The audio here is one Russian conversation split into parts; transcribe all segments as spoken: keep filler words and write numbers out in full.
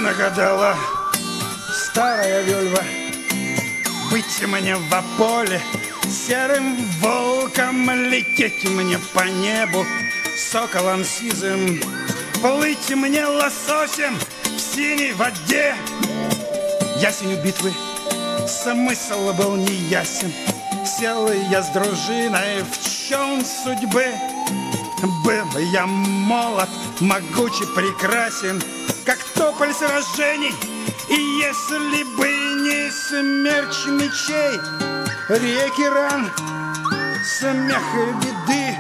нагадала старая вельва быть мне в поле, серым волком лететь мне по небу, соколом сизым плыть мне лососем в синей воде. Ясенью битвы смысл был неясен. Сел я с дружиной в чем судьбы. Был я молод, могуч и прекрасен, как тополь сражений. И если бы не смерч мечей, реки ран, смех и беды,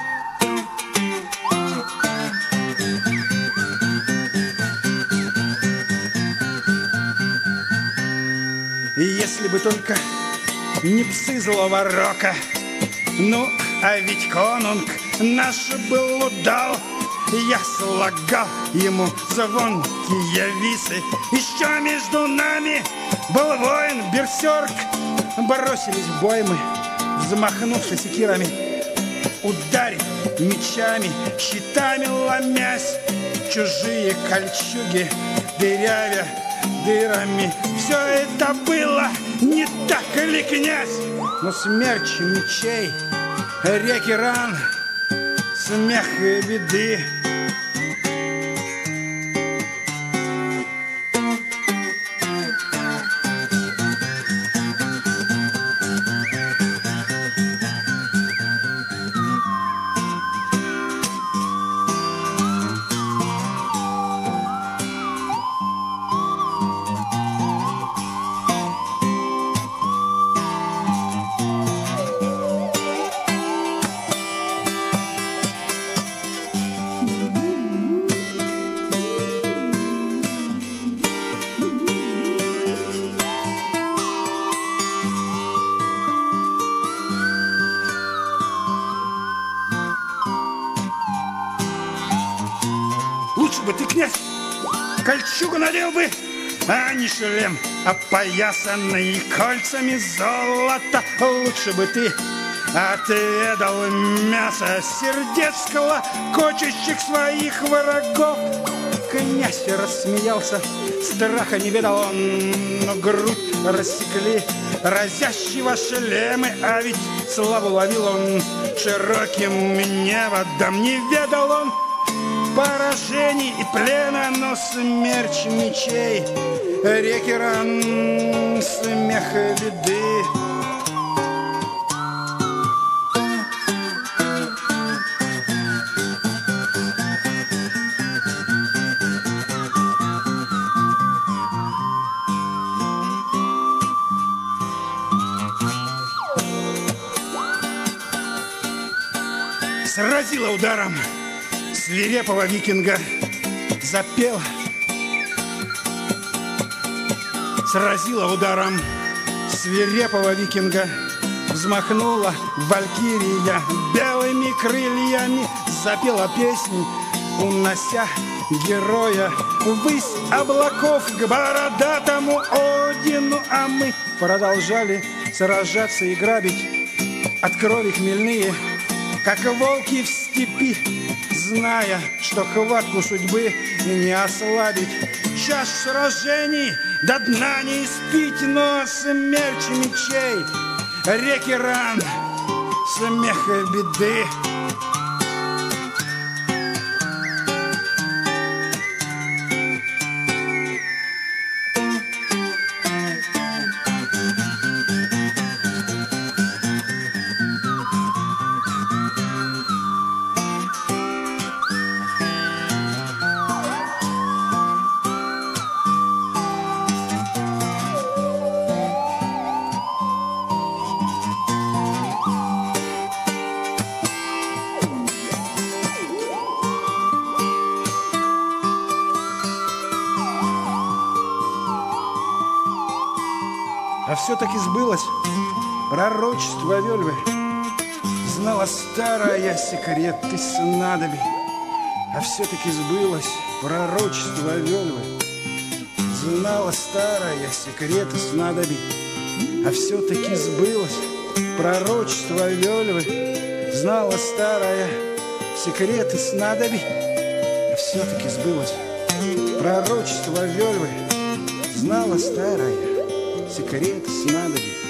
и если бы только не псы злого рока. Ну, а ведь конунг наш был удал. Я слагал ему звонкие висы. Еще между нами был воин берсерк. Бросились в бой мы, взмахнувши секирами, ударив мечами, щитами ломясь, чужие кольчуги дырявя дырами. Все это было не так ли, князь? Но смерч мечей, реки ран, смех и беды. Лучше бы ты, князь, кольчугу надел бы, а не шлем, опоясанный кольцами золота. Лучше бы ты отведал мясо сердец клокочущих своих врагов. Князь рассмеялся, страха не ведал он, но грудь рассекли разящего шлемы, а ведь славу ловил он широким неводом. Не ведал он поражений и плена, но смерч мечей, реки ран, смех и беды. Сразила ударом свирепого викинга, запел. Сразила ударом свирепого викинга, взмахнула валькирия белыми крыльями, запела песнь, унося героя ввысь облаков к бородатому Одину. А мы продолжали сражаться и грабить, от крови хмельные, как волки в степи, зная, что хватку судьбы не ослабить. Чаш сражений до дна не испить, но смерч мечей, реки ран, смех и беды. А все-таки сбылось пророчество Вельвы. Знала старая секреты снадобий. А все-таки сбылось пророчество Вельвы. Знала старая секреты снадобий. А все-таки сбылось пророчество Вельвы. Знала старая секреты снадобий. А все-таки сбылось Пророчество Вельвы знала старая, секрет снадобий.